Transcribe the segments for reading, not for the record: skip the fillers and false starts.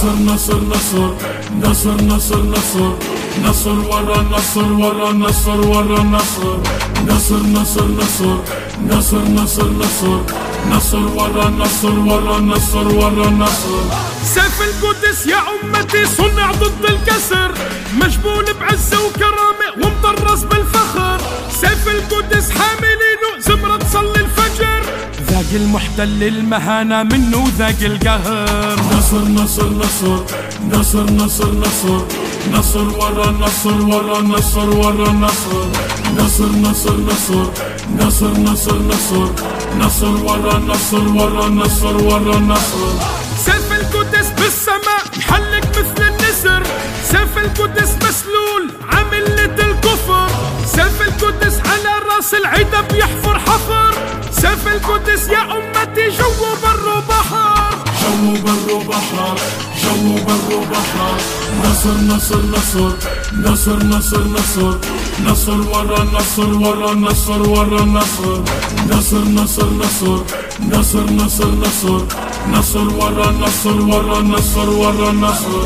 نصر نصر نصر نصر نصر نصر نصر ورا نصر ورا نصر ورا نصر نصر نصر نصر نصر نصر نصر نصر ورا نصر ورا نصر ورا نصر. سيف القدس يا أمتي صنع ضد الكسر، مجبول بعزة وكرامة ومطرز بالفخر. سيف القدس حاملينه زمرة تصلي الفجر، ذاق المحتل المهانة منه ذاق القهر. نصر نصر نصر نصر نصر نصر نصر ورا نصر ورا نصر ورا نصر نصر نصر نصر نصر نصر نصر نصر ورا نصر ورا نصر ورا نصر. سيف القدس بالسماء محلق مثل النسر، سيف القدس مسلول عملة الكفر. سيف القدس على راس العدا بيحفر حفر، سيف القدس يا أمتي جو بر وبحر. جو بر وبحر جو بر وبحر. نصر نصر نصر نصر نصر نصر نصر ورا نصر ورا نصر ورا نصر نصر نصر نصر نصر نصر نصر نصر ورا نصر ورا نصر ورا نصر.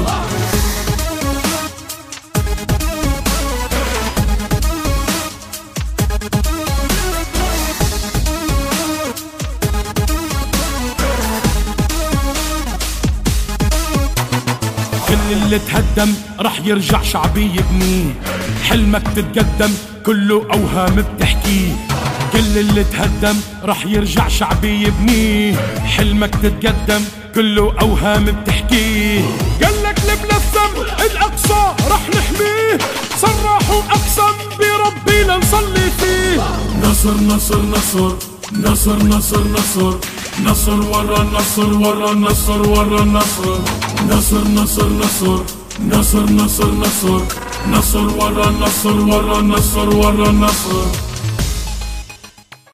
كل اللي تهدم رح يرجع شعبي يبنيه، حلمك تتقدم كله أوهام بتحكيه. كل اللي تهدم رح يرجع شعبي يبنيه، حلمك تتقدم كله أوهام بتحكيه. قالك الملثم الأقصى رح نحميه، صرح وأقسم بربي لنصلي فيه. نصر نصر نصر نصر نصر نصر نصر ورا نصر ورا نصر ورا نصر نصر نصر نصر نصر نصر نصر نصر ورا نصر ورا نصر ورا نصر.